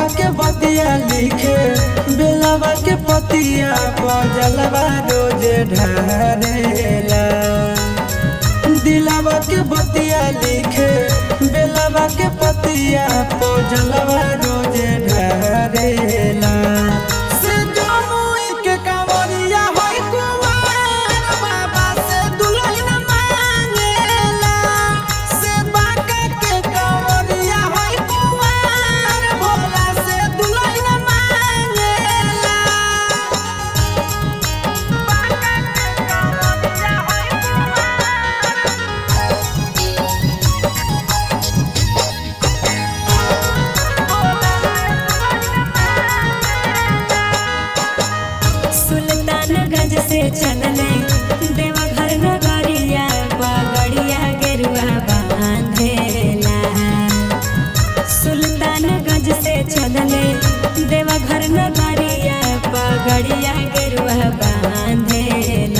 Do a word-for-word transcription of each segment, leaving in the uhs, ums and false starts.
के बतिया लिखे बेलवा के पतिया जलवा रोज ढारेला। दिलवा के बतिया लिखे बेलवा के पतिया जलवा रोज ढारेला। सुल्तानगंज से चलने देवघर नगरिया पगड़िया गेरुआ बांधेला। सुल्तानगंज से चलने देवघर नगरिया पगड़िया गेरुआ बांधेला।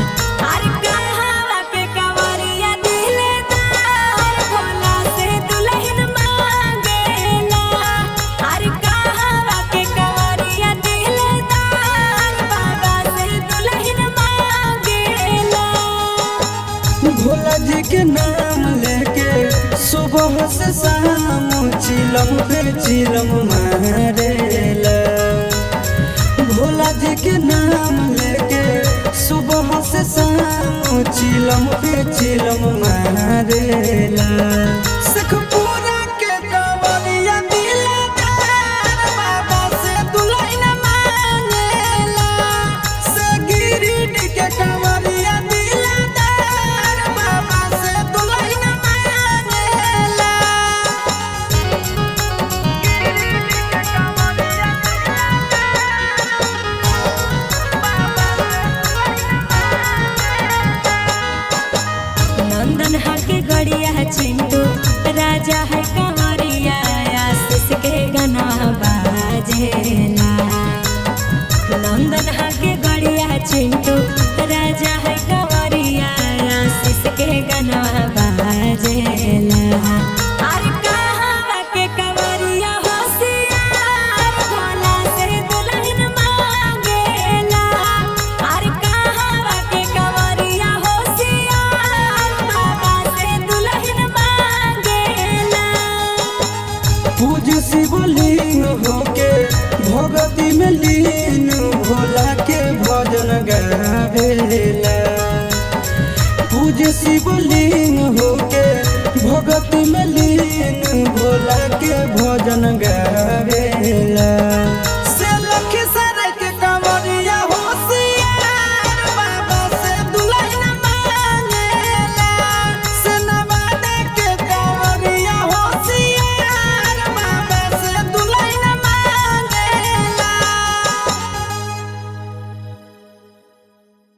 भोला जी के नाम लेके सुबह से शाम चिलम पे चिलम मारेला। भोला जी के नाम लेके सुबह से शाम चिलम पे चिलम मारेला। सखपुरा के कवरिया दिलदार बाबा से दुल्हन मांगेला। सगिरिड के कवरिया नंदन हके गड़िया चिंटू राजा है कंवरिया आशीष के गाना बाजेला। नंदन हके गड़िया चिंटू राजा है कंवरिया आशीष के गाना बाजेला। पूज शिवलिंग होके भगती में लीन भोला के भजन गावेला। पूज शिवलिंग होके भगती